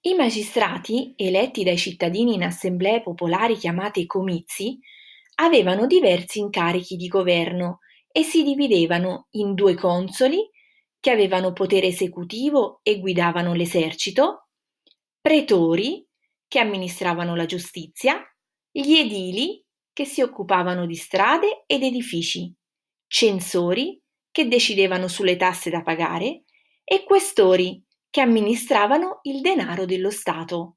I magistrati, eletti dai cittadini in assemblee popolari chiamate comizi, avevano diversi incarichi di governo e si dividevano in due consoli, che avevano potere esecutivo e guidavano l'esercito, pretori, che amministravano la giustizia, gli edili, che si occupavano di strade ed edifici, censori, che decidevano sulle tasse da pagare, e questori, che amministravano il denaro dello Stato.